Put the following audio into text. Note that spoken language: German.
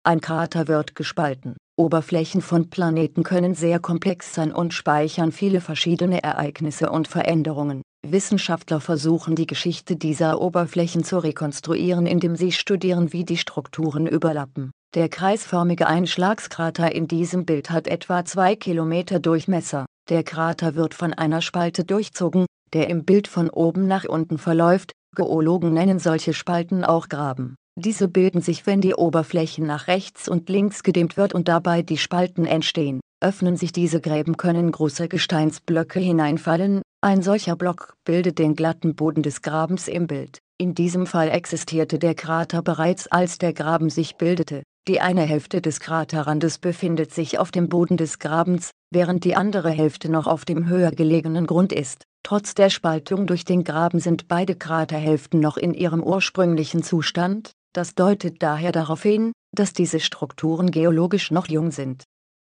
Ein Krater wird gespalten. Oberflächen von Planeten können sehr komplex sein und speichern viele verschiedene Ereignisse und Veränderungen. Wissenschaftler versuchen die Geschichte dieser Oberflächen zu rekonstruieren, indem sie studieren, wie die Strukturen überlappen. Der kreisförmige Einschlagskrater in diesem Bild hat etwa 2 Kilometer Durchmesser. Der Krater wird von einer Spalte durchzogen, der im Bild von oben nach unten verläuft. Geologen nennen solche Spalten auch Graben. Diese bilden sich, wenn die Oberfläche nach rechts und links gedimmt wird und dabei die Spalten entstehen. Öffnen sich diese Gräben, können große Gesteinsblöcke hineinfallen. Ein solcher Block bildet den glatten Boden des Grabens im Bild. In diesem Fall existierte der Krater bereits, als der Graben sich bildete. Die eine Hälfte des Kraterrandes befindet sich auf dem Boden des Grabens, während die andere Hälfte noch auf dem höher gelegenen Grund ist. Trotz der Spaltung durch den Graben sind beide Kraterhälften noch in ihrem ursprünglichen Zustand. Das deutet daher darauf hin, dass diese Strukturen geologisch noch jung sind.